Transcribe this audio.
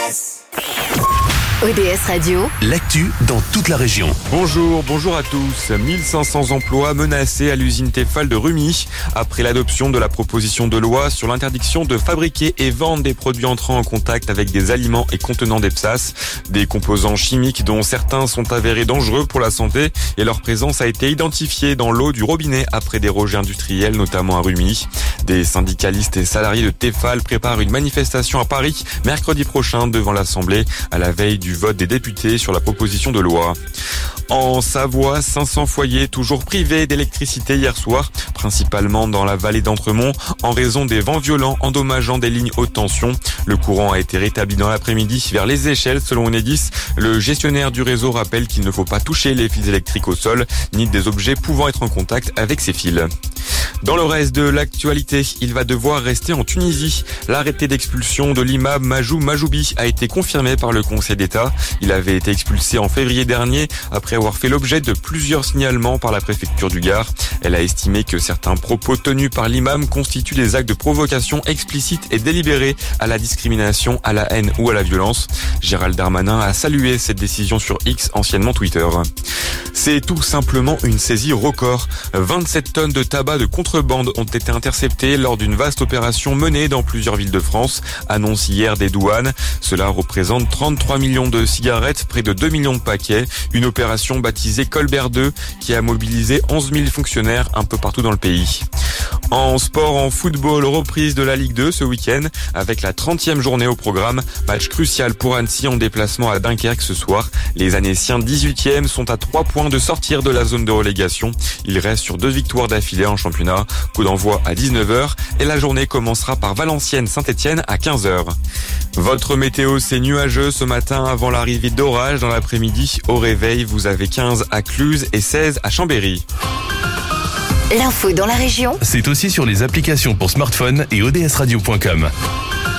ODS Radio, l'actu dans toute la région. Bonjour à tous. 1500 emplois menacés à l'usine Tefal de Rumi après l'adoption de la proposition de loi sur l'interdiction de fabriquer et vendre des produits entrant en contact avec des aliments et contenant des PSAS, des composants chimiques dont certains sont avérés dangereux pour la santé et leur présence a été identifiée dans l'eau du robinet après des rejets industriels, notamment à Rumi. Des syndicalistes et salariés de Tefal préparent une manifestation à Paris mercredi prochain devant l'Assemblée à la veille du vote des députés sur la proposition de loi. En Savoie, 500 foyers toujours privés d'électricité hier soir, principalement dans la vallée d'Entremont, en raison des vents violents endommageant des lignes haute tension. Le courant a été rétabli dans l'après-midi vers les échelles selon Enedis. Le gestionnaire du réseau rappelle qu'il ne faut pas toucher les fils électriques au sol, ni des objets pouvant être en contact avec ces fils. Dans le reste de l'actualité, il va devoir rester en Tunisie. L'arrêté d'expulsion de l'imam Majou Majoubi a été confirmé par le Conseil d'État. Il avait été expulsé en février dernier après avoir fait l'objet de plusieurs signalements par la préfecture du Gard. Elle a estimé que certains propos tenus par l'imam constituent des actes de provocation explicites et délibérés à la discrimination, à la haine ou à la violence. Gérald Darmanin a salué cette décision sur X, anciennement Twitter. C'est tout simplement une saisie record. 27 tonnes de tabac de contrebande ont été interceptées lors d'une vaste opération menée dans plusieurs villes de France, annonce hier des douanes. Cela représente 33 millions de cigarettes, près de 2 millions de paquets. Une opération baptisée Colbert 2 qui a mobilisé 11 000 fonctionnaires un peu partout dans le pays. En sport, en football, reprise de la Ligue 2 ce week-end avec la 30e journée au programme. Match crucial pour Annecy en déplacement à Dunkerque ce soir. Les Annéciens 18e sont à 3 points de sortir de la zone de relégation. Ils restent sur 2 victoires d'affilée en championnat. Coup d'envoi à 19h et la journée commencera par Valenciennes-Saint-Etienne à 15h. Votre météo, c'est nuageux ce matin avant l'arrivée d'orage dans l'après-midi. Au réveil, vous avez 15 à Cluses et 16 à Chambéry. l'info dans la région, C'est aussi sur les applications pour smartphone et odsradio.com.